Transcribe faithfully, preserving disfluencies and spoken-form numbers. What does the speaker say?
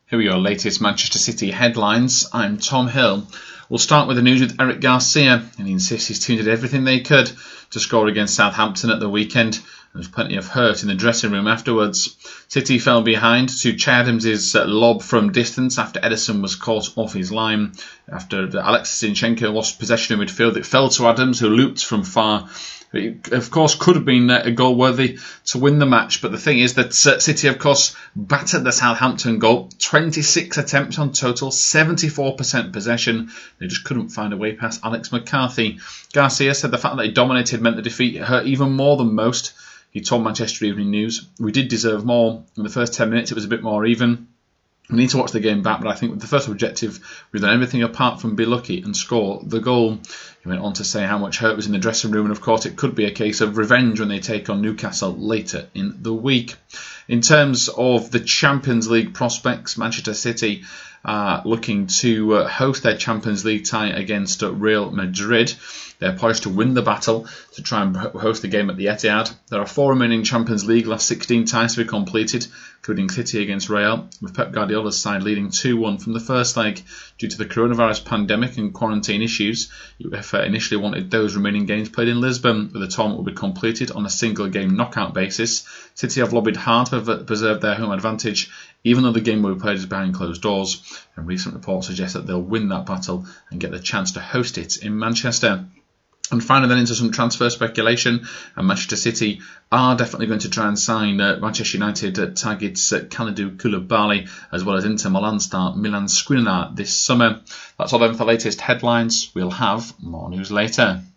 Here are your latest Manchester City headlines. I'm Tom Hill. We'll start with the news with Eric Garcia, and he insists his team did everything they could to score against Southampton at the weekend. There was plenty of hurt in the dressing room afterwards. City fell behind to Che Adams' lob from distance after Ederson was caught off his line. After Alexis Zinchenko lost possession in midfield, it fell to Adams, who looped from far. It, of course, could have been a goal worthy to win the match, but the thing is that uh, City, of course, battered the Southampton goal. twenty-six attempts on total, seventy-four percent possession. They just couldn't find a way past Alex McCarthy. Garcia said the fact that they dominated meant the defeat hurt even more than most. He told Manchester Evening News, "We did deserve more. In the first ten minutes, it was a bit more even. We need to watch the game back, but I think with the first objective, we've done everything apart from be lucky and score the goal." He went on to say how much hurt was in the dressing room, and of course it could be a case of revenge when they take on Newcastle later in the week. In terms of the Champions League prospects, Manchester City are looking to uh, host their Champions League tie against uh, Real Madrid. They're poised to win the battle to try and host the game at the Etihad. There are four remaining Champions League last sixteen ties to be completed, including City against Real, with Pep Guardiola's side leading two one from the first leg. Due to the coronavirus pandemic and quarantine issues, UEFA initially wanted those remaining games played in Lisbon, but the tournament will be completed on a single game knockout basis. City have lobbied hard to preserve their home advantage, even though the game will be played behind closed doors, and recent reports suggest that they'll win that battle and get the chance to host it in Manchester. And finally then into some transfer speculation, and Manchester City are definitely going to try and sign uh, Manchester United uh, targets uh, Kalidou Koulibaly, as well as Inter Milan star Milan Skriniar this summer. That's all then for the latest headlines. We'll have more news later.